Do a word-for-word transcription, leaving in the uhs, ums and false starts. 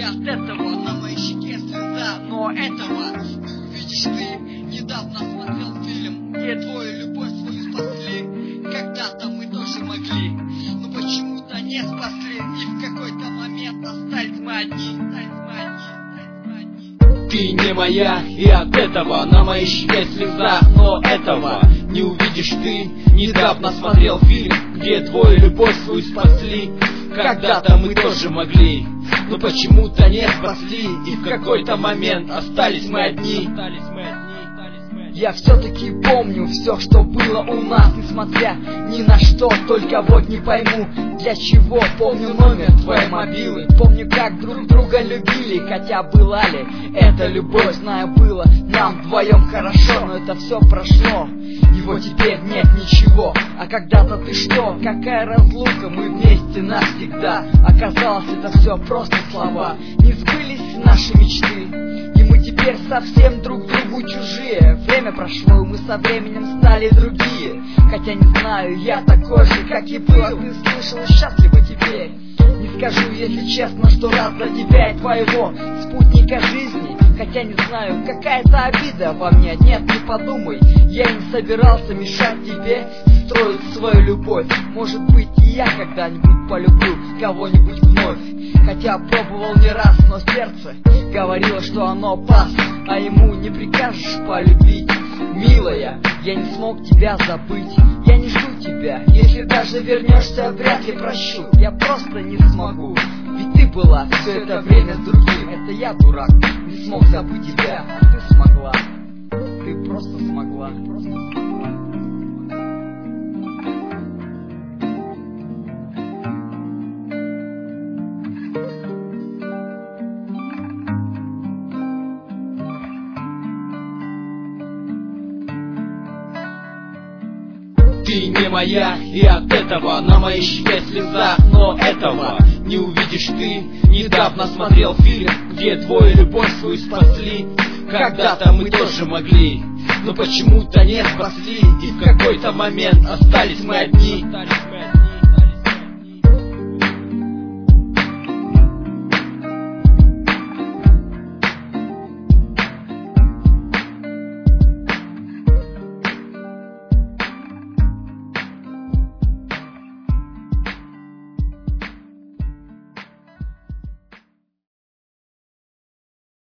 от этого на моей щеке слеза. Но этого видишь ты, недавно смотрел фильм, где двое любовь свою спасли. Когда-то мы тоже могли, но почему-то не спасли. И в какой-то момент остались мы одни, остались мы одни, остались мы одни. Ты не моя, и от этого на моей щеке слеза. Но этого не увидишь ты. Недавно смотрел фильм, где двое любовь свою спасли. Когда-то мы тоже могли, но почему-то не спасли. И в какой-то момент остались мы одни. Я все-таки помню все, что было у нас, несмотря ни на что, только вот не пойму, для чего. Помню номер твоей мобилы, помню, как друг друга любили, хотя была ли это любовь, знаю, было нам вдвоем хорошо, но это все прошло, и вот теперь нет ничего. А когда-то ты что, какая разлука, мы вместе навсегда. Оказалось, это все просто слова, не сбылись наши мечты, и мы теперь совсем друг другу чужие. Время прошло, и мы со временем стали другие. Хотя не знаю, я такой же, как и был. Ты слышал и счастлива теперь. Не скажу, если честно, что рад за тебя и твоего спутника жизни. Хотя не знаю, какая-то обида во мне. Нет, не подумай, я не собирался мешать тебе строить свою любовь. Может быть, и я когда-нибудь полюблю кого-нибудь вновь. Хотя пробовал не раз, но сердце говорило, что оно пас, а ему не прикажешь полюбить. Милая, я не смог тебя забыть, я не жду тебя. Если даже вернешься, вряд ли прощу. Я просто не смогу, ведь ты была все это время с другим. Это я, дурак, не смог забыть тебя, а ты смогла. Ты просто смогла, просто смогла. Ты не моя, и от этого на моей щеке слеза. Но этого не увидишь ты. Недавно смотрел фильм, где двое любовь свою спасли. Когда-то мы тоже могли, но почему-то не спасли. И в какой-то момент остались мы одни.